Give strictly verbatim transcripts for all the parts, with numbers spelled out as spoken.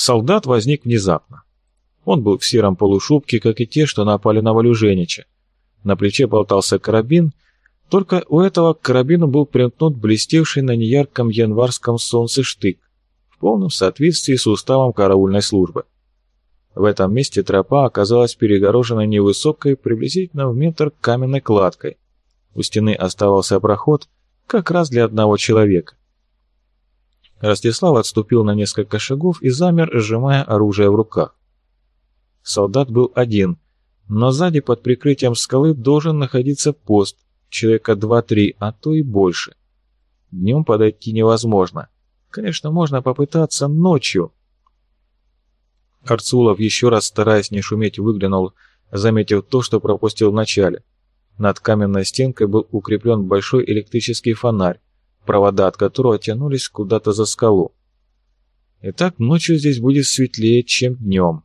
Солдат возник внезапно. Он был в сером полушубке, как и те, что напали на Валюженича. На плече болтался карабин, только у этого к карабину был примкнут блестевший на неярком январском солнце штык, в полном соответствии с уставом караульной службы. В этом месте тропа оказалась перегорожена невысокой, приблизительно в метр каменной кладкой. У стены оставался проход как раз для одного человека. Ростислав отступил на несколько шагов и замер, сжимая оружие в руках. Солдат был один, но сзади под прикрытием скалы должен находиться пост, человека два-три, а то и больше. Днем подойти невозможно. Конечно, можно попытаться ночью. Арцулов, еще раз стараясь не шуметь, выглянул, заметив то, что пропустил вначале. Над каменной стенкой был укреплен большой электрический фонарь, провода от которого тянулись куда-то за скалу. Итак, ночью здесь будет светлее, чем днем.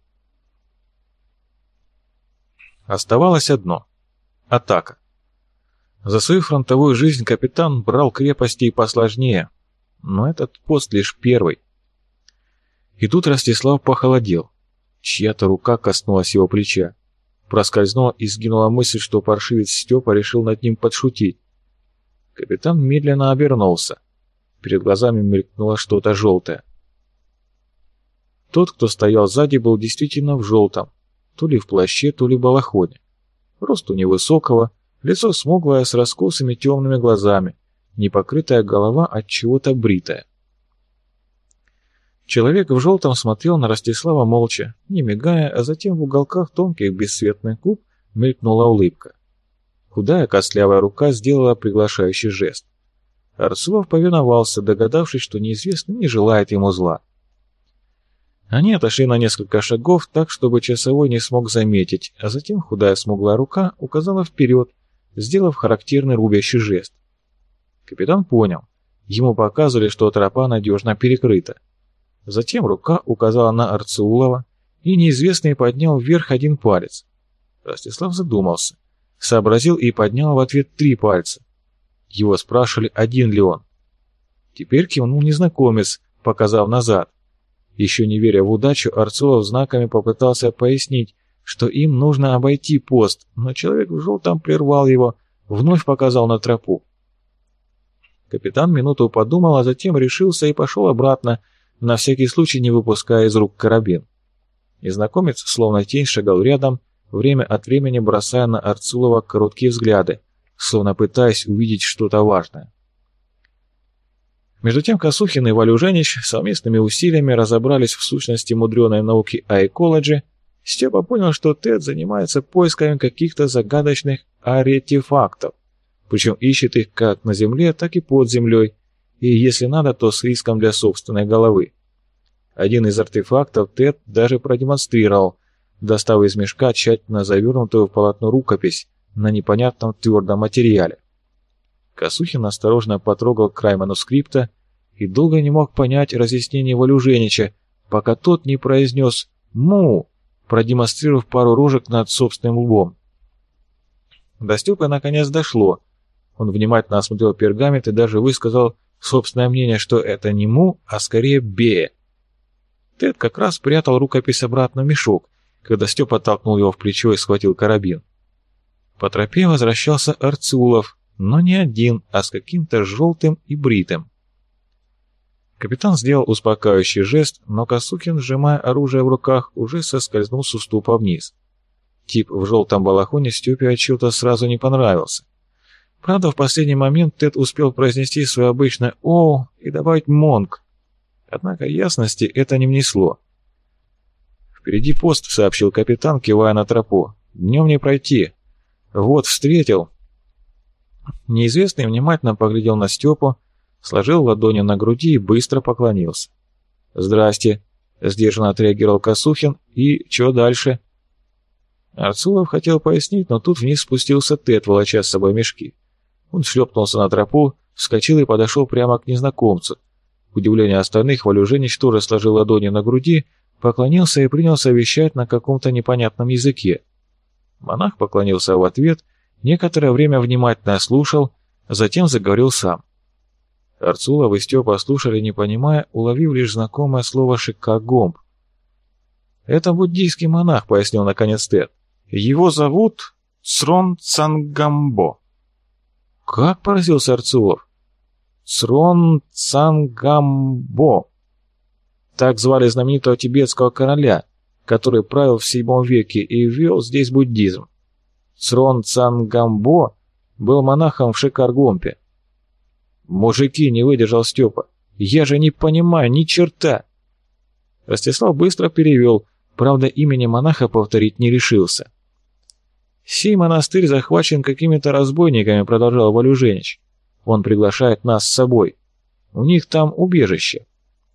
Оставалось одно — атака. За свою фронтовую жизнь капитан брал крепости и посложнее, но этот пост лишь первый. И тут Ростислав похолодел. Чья-то рука коснулась его плеча. Проскользнула и сгинула мысль, что паршивец Степа решил над ним подшутить. Капитан медленно обернулся. Перед глазами мелькнуло что-то желтое. Тот, кто стоял сзади, был действительно в желтом, то ли в плаще, то ли в балахоне. Росту невысокого, лицо смуглое с раскосыми темными глазами, непокрытая голова от чего-то бритая. Человек в желтом смотрел на Ростислава молча, не мигая, а затем в уголках тонких бесцветных губ мелькнула улыбка. Худая костлявая рука сделала приглашающий жест. Арцулов повиновался, догадавшись, что неизвестный не желает ему зла. Они отошли на несколько шагов так, чтобы часовой не смог заметить, а затем худая смуглая рука указала вперед, сделав характерный рубящий жест. Капитан понял. Ему показывали, что тропа надежно перекрыта. Затем рука указала на Арцулова, и неизвестный поднял вверх один палец. Ростислав задумался, сообразил и поднял в ответ три пальца. Его спрашивали, один ли он. Теперь кивнул незнакомец, показав назад. Еще не веря в удачу, Арцулов знаками попытался пояснить, что им нужно обойти пост, но человек в желтом прервал его, вновь показал на тропу. Капитан минуту подумал, а затем решился и пошел обратно, на всякий случай не выпуская из рук карабин. Незнакомец, словно тень, шагал рядом, время от времени бросая на Арцулова короткие взгляды, словно пытаясь увидеть что-то важное. Между тем Косухин и Валюженич совместными усилиями разобрались в сущности мудреной науки о экологии. Степа понял, что Тед занимается поисками каких-то загадочных артефактов, причем ищет их как на земле, так и под землей, и если надо, то с риском для собственной головы. Один из артефактов Тед даже продемонстрировал, достав из мешка тщательно завернутую в полотно рукопись на непонятном твердом материале. Косухин осторожно потрогал край манускрипта и долго не мог понять разъяснений Валюженича, пока тот не произнес «му», продемонстрировав пару рожек над собственным лбом. До Степы наконец дошло. Он внимательно осмотрел пергамент и даже высказал собственное мнение, что это не «му», а скорее «бе». Тед как раз прятал рукопись обратно в мешок, когда Степа толкнул его в плечо и схватил карабин. По тропе возвращался Арцулов, но не один, а с каким-то желтым и бритым. Капитан сделал успокаивающий жест, но Косухин, сжимая оружие в руках, уже соскользнул с уступа вниз. Тип в желтом балахоне Степе отчего-то сразу не понравился. Правда, в последний момент Тед успел произнести свое обычное «О» и добавить «Монг». Однако ясности это не внесло. «Впереди пост», — сообщил капитан, кивая на тропу. «Днем не пройти. Вот, встретил». Неизвестный внимательно поглядел на Степу, сложил ладони на груди и быстро поклонился. «Здрасте», — сдержанно отреагировал Косухин. «И что дальше?» Арцулов хотел пояснить, но тут вниз спустился Тед, волоча с собой мешки. Он шлепнулся на тропу, вскочил и подошел прямо к незнакомцу. К удивлению остальных, Валюженич тоже сложил ладони на груди, поклонился и принялся вещать на каком-то непонятном языке. Монах поклонился в ответ, некоторое время внимательно слушал, затем заговорил сам. Арцулов и Степа слушали, не понимая, уловив лишь знакомое слово «шикагомб». «Это буддийский монах», — пояснил наконец Тед. «Его зовут Црон Цангамбо». «Как?» — поразился Арцулов. «Црон Цангамбо. Так звали знаменитого тибетского короля, который правил в седьмом веке и ввел здесь буддизм. Црон Цангамбо был монахом в Шикаргомпе». «Мужики», — не выдержал Степа, — «я же не понимаю ни черта». Ростислав быстро перевел, правда, имени монаха повторить не решился. «Сей монастырь захвачен какими-то разбойниками», — продолжал Валюженич. «Он приглашает нас с собой. У них там убежище».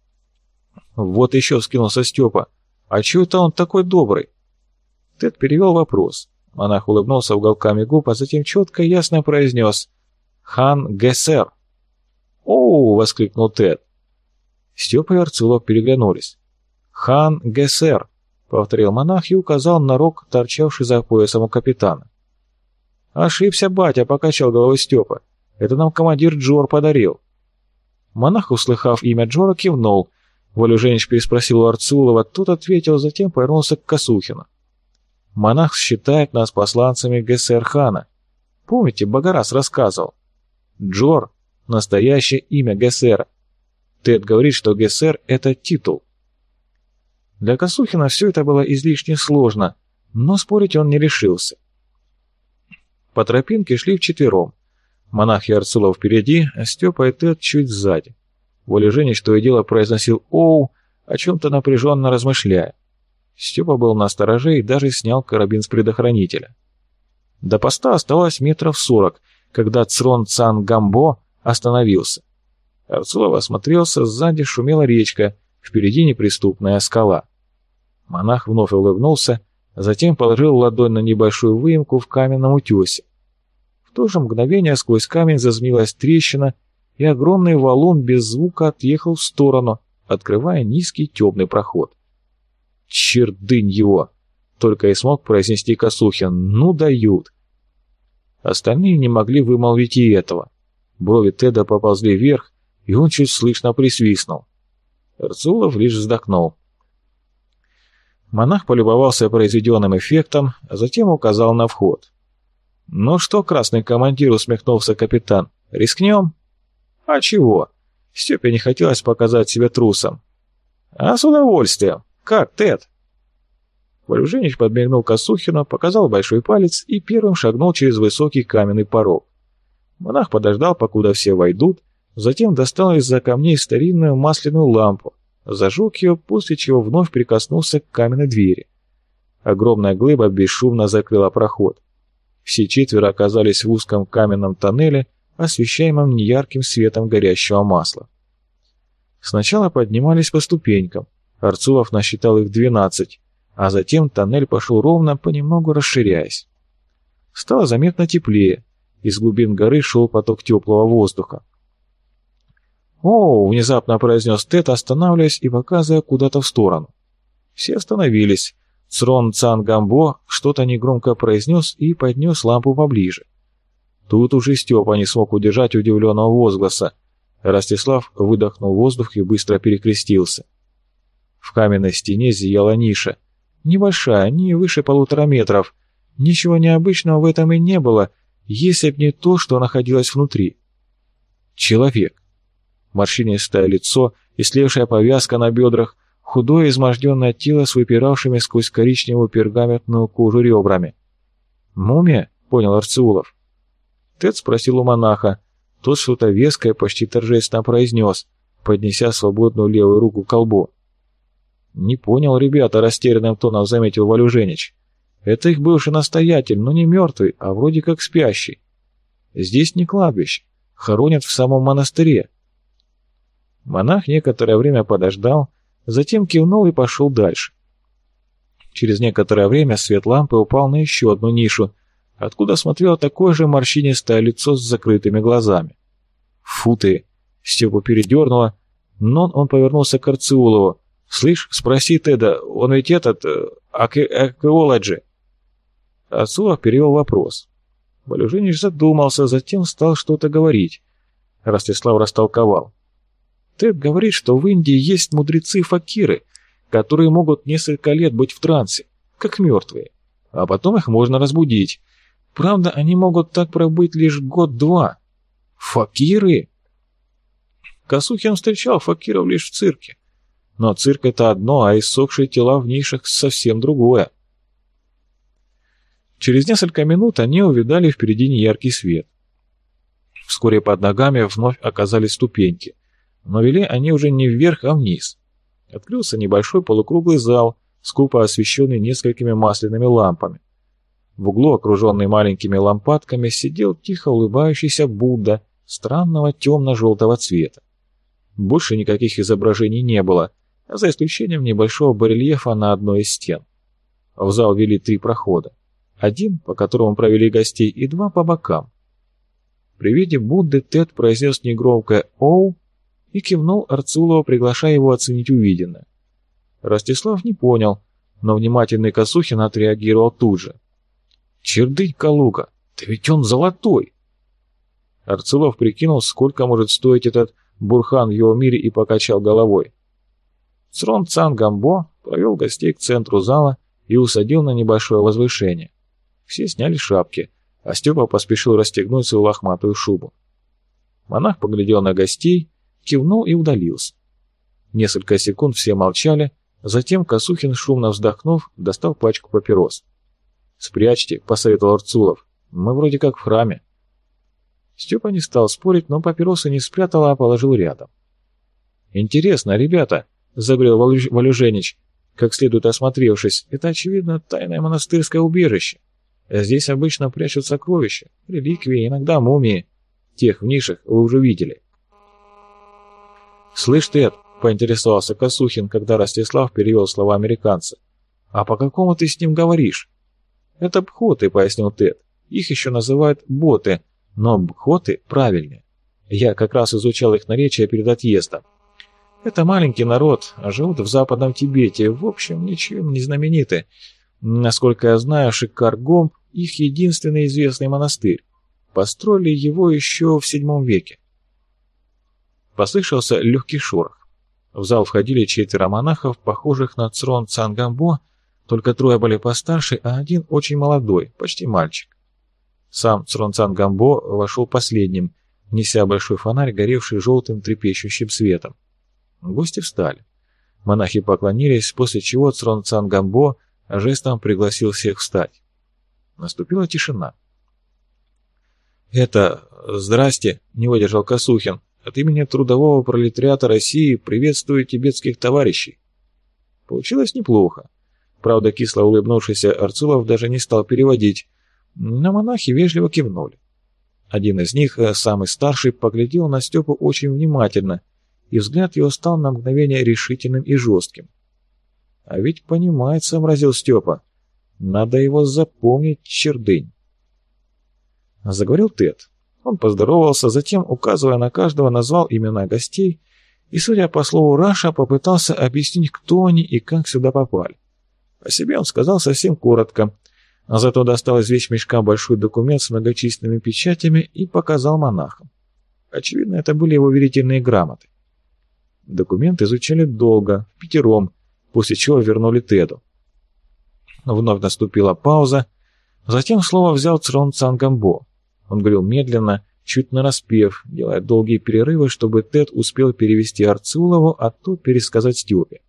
«Вот еще», — вскинулся Степа. «А чего это он такой добрый?» Тед перевел вопрос. Монах улыбнулся уголками губ, а затем четко и ясно произнес: «Хан Гессер». «Оу!» — воскликнул Тед. Степа и Арцулов переглянулись. «Хан Гессер», — повторил монах и указал на рог, торчавший за поясом у капитана. «Ошибся, батя», — покачал головой Степа. «Это нам командир Джор подарил». Монах, услыхав имя Джора, кивнул. Валюженич переспросил у Арцулова, тот ответил, затем повернулся к Косухину. «Монах считает нас посланцами Гессер-хана. Помните, Багарас рассказывал? Джор — настоящее имя Гессера. Тед говорит, что Гессер — это титул». Для Косухина все это было излишне сложно, но спорить он не решился. По тропинке шли вчетвером. Монах и Арцулов впереди, а Степа и Тед чуть сзади. Валюженич то и дело произносил «Оу», о чем-то напряженно размышляя. Степа был настороже и даже снял карабин с предохранителя. До поста оставалось метров сорок, когда Црон Цангамбо остановился. Арцулов осмотрелся, сзади шумела речка, впереди неприступная скала. Монах вновь улыбнулся, затем положил ладонь на небольшую выемку в каменном утесе. В то же мгновение сквозь камень зазмилась трещина, и огромный валун без звука отъехал в сторону, открывая низкий темный проход. «Чердынь его!» — только и смог произнести Косухин. «Ну дают!» Остальные не могли вымолвить и этого. Брови Теда поползли вверх, и он чуть слышно присвистнул. Арцулов лишь вздохнул. Монах полюбовался произведенным эффектом, а затем указал на вход. «Ну что, красный командир», — усмехнулся капитан, — «рискнем?» «А чего?» Степе не хотелось показать себя трусом. «А с удовольствием. Как, Тед?» Валюженич подмигнул Косухину, показал большой палец и первым шагнул через высокий каменный порог. Монах подождал, покуда все войдут, затем достал из-за камней старинную масляную лампу, зажег ее, после чего вновь прикоснулся к каменной двери. Огромная глыба бесшумно закрыла проход. Все четверо оказались в узком каменном тоннеле, освещаемом неярким светом горящего масла. Сначала поднимались по ступенькам, Арцулов насчитал их двенадцать, а затем тоннель пошел ровно, понемногу расширяясь. Стало заметно теплее, из глубин горы шел поток теплого воздуха. «О!» — внезапно произнес Тед, останавливаясь и показывая куда-то в сторону. Все остановились. Црон Цангамбо что-то негромко произнес и поднес лампу поближе. Тут уже Степа не смог удержать удивленного возгласа. Ростислав выдохнул воздух и быстро перекрестился. В каменной стене зияла ниша. Небольшая, не выше полутора метров. Ничего необычного в этом и не было, если б не то, что находилось внутри. Человек. Морщинистое лицо, истлевшая повязка на бедрах, худое изможденное тело с выпиравшими сквозь коричневую пергаментную кожу ребрами. «Мумия?» — понял Арцулов. Тед спросил у монаха. Тот что-то веское почти торжественно произнес, поднеся свободную левую руку к колбу. «Не понял, ребята», — растерянным тоном заметил Валюженич. «Это их бывший настоятель, но не мертвый, а вроде как спящий. Здесь не кладбище, хоронят в самом монастыре». Монах некоторое время подождал, затем кивнул и пошел дальше. Через некоторое время свет лампы упал на еще одну нишу, откуда смотрело такое же морщинистое лицо с закрытыми глазами. «Фу ты!» — Степу передернуло, но он повернулся к Арцулову. «Слышь, спроси Теда, он ведь этот... археологи?» Арцулов перевел вопрос. Валюженич задумался, затем стал что-то говорить. Ростислав растолковал. «Тед говорит, что в Индии есть мудрецы-факиры, которые могут несколько лет быть в трансе, как мертвые, а потом их можно разбудить. Правда, они могут так пробыть лишь год-два. Факиры? Косухин встречал факиров лишь в цирке. Но цирк — это одно, а иссохшие тела в нишах — совсем другое. Через несколько минут они увидали впереди неяркий свет. Вскоре под ногами вновь оказались ступеньки, но вели они уже не вверх, а вниз. Открылся небольшой полукруглый зал, скупо освещенный несколькими масляными лампами. В углу, окруженный маленькими лампадками, сидел тихо улыбающийся Будда странного темно-желтого цвета. Больше никаких изображений не было, за исключением небольшого барельефа на одной из стен. В зал вели три прохода. Один, по которому провели гостей, и два по бокам. При виде Будды Тед произнес негромкое «Оу» и кивнул Арцулову, приглашая его оценить увиденное. Ростислав не понял, но внимательный Косухин отреагировал тут же. «Чердынь, Калуга, да ведь он золотой!» Арцулов прикинул, сколько может стоить этот бурхан в его мире, и покачал головой. Црон Цан Гамбо провел гостей к центру зала и усадил на небольшое возвышение. Все сняли шапки, а Степа поспешил расстегнуть свою лохматую шубу. Монах поглядел на гостей, кивнул и удалился. Несколько секунд все молчали, затем Косухин, шумно вздохнув, достал пачку папирос. «Спрячьте», — посоветовал Арцулов, — «мы вроде как в храме». Степа не стал спорить, но папиросы не спрятал, а положил рядом. «Интересно, ребята», — забрел Валюженич, как следует осмотревшись, — «это, очевидно, тайное монастырское убежище. Здесь обычно прячут сокровища, реликвии, иногда мумии. Тех в нишах вы уже видели». «Слышь, Тед», — поинтересовался Косухин, когда Ростислав перевел слова американца, — «а по какому ты с ним говоришь?» «Это бхоты», — пояснил Тед. «Их еще называют боты, но бхоты правильнее. Я как раз изучал их наречия перед отъездом. Это маленький народ, а живут в Западном Тибете, в общем, ничем не знамениты. Насколько я знаю, Шикар-Гомб — их единственный известный монастырь. Построили его еще в седьмом веке». Послышался легкий шорох. В зал входили четверо монахов, похожих на Црон Цан Гамбо, только трое были постарше, а один очень молодой, почти мальчик. Сам Црон Цан Гамбо вошел последним, неся большой фонарь, горевший желтым трепещущим светом. Гости встали. Монахи поклонились, после чего Црон Цан Гамбо жестом пригласил всех встать. Наступила тишина. «Это... здрасте», — не выдержал Косухин. «От имени трудового пролетариата России приветствую тибетских товарищей». Получилось неплохо. Правда, кисло улыбнувшийся Арцулов даже не стал переводить, но монахи вежливо кивнули. Один из них, самый старший, поглядел на Степу очень внимательно, и взгляд его стал на мгновение решительным и жестким. «А ведь понимает», — сообразил Степа, — «надо его запомнить, чердынь». Заговорил Тед. Он поздоровался, затем, указывая на каждого, назвал имена гостей и, судя по слову «Раша», попытался объяснить, кто они и как сюда попали. О себе он сказал совсем коротко, а зато достал из вещмешка большой документ с многочисленными печатями и показал монахам. Очевидно, это были его верительные грамоты. Документ изучали долго, впятером, после чего вернули Теду. Вновь наступила пауза, затем слово взял Црон Цан Гамбо. Он говорил медленно, чуть нараспев, делая долгие перерывы, чтобы Тед успел перевести Арцулову, а тот пересказать Степе.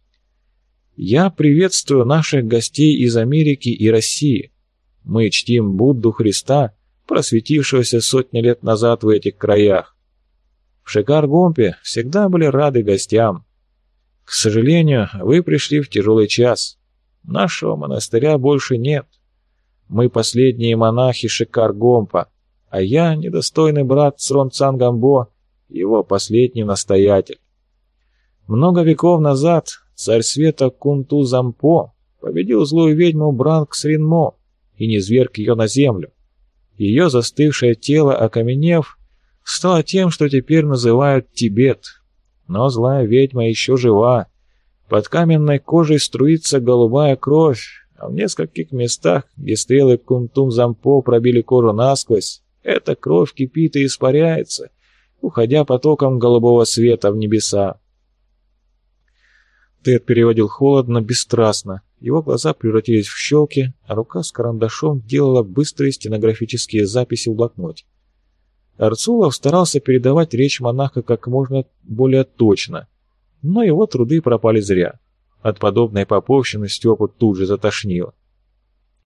«Я приветствую наших гостей из Америки и России. Мы чтим Будду Христа, просветившегося сотни лет назад в этих краях. В Шикар-Гомбе всегда были рады гостям. К сожалению, вы пришли в тяжелый час. Нашего монастыря больше нет. Мы последние монахи Шикар-Гомба, а я недостойный брат Црон Цан Гамбо, его последний настоятель. Много веков назад царь света Кунту Зампо победил злую ведьму Бранг Сринмо и низверг ее на землю. Ее застывшее тело, окаменев, стало тем, что теперь называют Тибет. Но злая ведьма еще жива. Под каменной кожей струится голубая кровь, а в нескольких местах, где стрелы Кунтум Зампо пробили кожу насквозь, эта кровь кипит и испаряется, уходя потоком голубого света в небеса. Тед переводил холодно, бесстрастно. Его глаза превратились в щелки, а рука с карандашом делала быстрые стенографические записи в блокноте. Арцулов старался передавать речь монаха как можно более точно, но его труды пропали зря. От подобной поповщины Степу тут же затошнило.